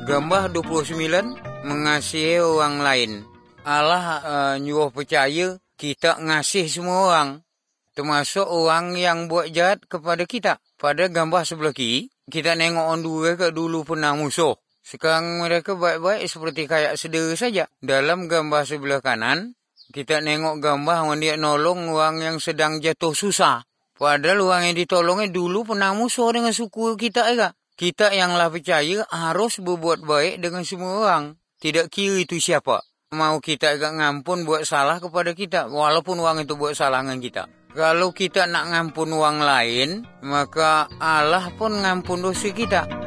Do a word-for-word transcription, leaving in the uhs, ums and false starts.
Gambar dua puluh sembilan, mengasihi orang lain. Allah uh, nyuruh percaya kita ngasih semua orang, termasuk orang yang buat jahat kepada kita. Pada gambar sebelah kiri, kita nengok orang dua ke dulu pernah musuh. Sekarang mereka baik-baik seperti kayak saudara saja. Dalam gambar sebelah kanan, kita nengok gambar orang dia nolong orang yang sedang jatuh susah. Padahal orang yang ditolongnya dulu pernah musuh dengan suku kita juga. Kita yang lah percaya harus berbuat baik dengan semua orang. Tidak kira itu siapa. Mau kita agak ngampun buat salah kepada kita, walaupun orang itu buat salah dengan kita. Kalau kita nak ngampun orang lain, maka Allah pun ngampun dosa kita.